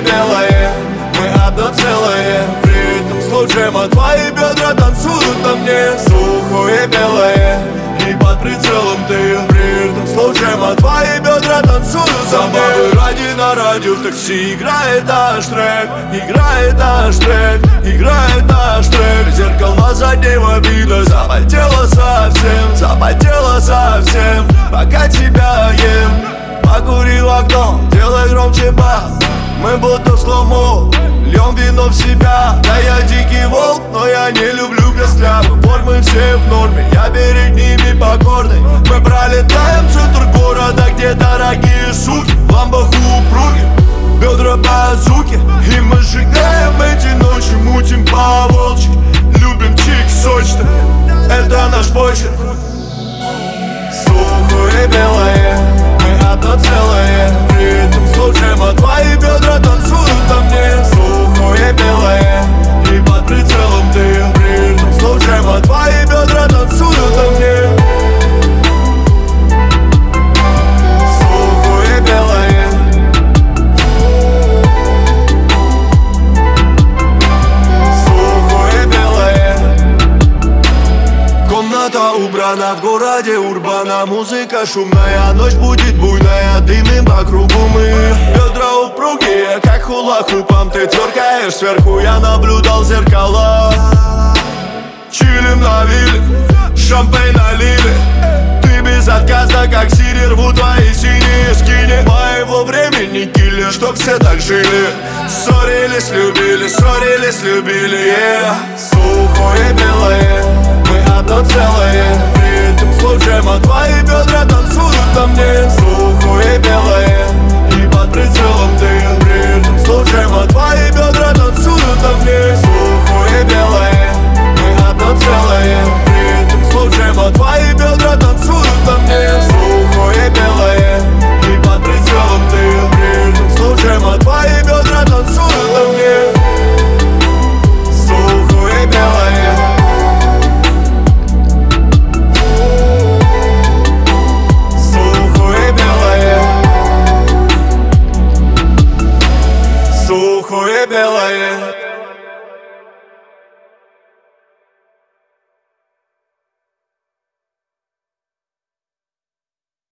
белое, мы одно целое. В ритм слов джема твои бедра танцуют на мне. Сухое белое, и под прицелом ты. В ритм слов джема твои бедра танцуют за мной. Ради на радио в такси играет наш трек, играет наш трек, играет наш трек. Зеркало заднего вида запотело совсем, пока тебя ем. Покури в окно, делай громче бас. Мы будто в слоумо, льем вино в себя. Да я дикий волк, но я не люблю костлявы. Формы все в норме, я перед ними покорный. Мы пролетаем центр города, где дорогие суки. В ламбах упруги, бедра базуки. И мы сжигаем эти ночи, мутим по волчьи. Любим чик сочный, это наш почерк. Сухое белое, мы одно целое. В ритм слов джема твои бедра танцуют на мне. Сухое белое, и под прицелом ты. В ритм слов джема твои бедра танцуют на мне. Сухое белое, сухое белое. Комната убрана, в городе урбана. Музыка шумная, ночь будет буйная. Дымим по кругу мы. Бедра упругие, как хула-хупом. Ты тверкаешь сверху, я наблюдал зеркала. Чилим на вилле, шампейн налили. Ты безотказна, как сири, рву твои синие скини. Моего времени киллер, чтоб все так жили. Ссорились, любили, yeah. Сухое белое, мы одно целое. В ритм слов джема твои бедра танцуют на мне. Сухое белое.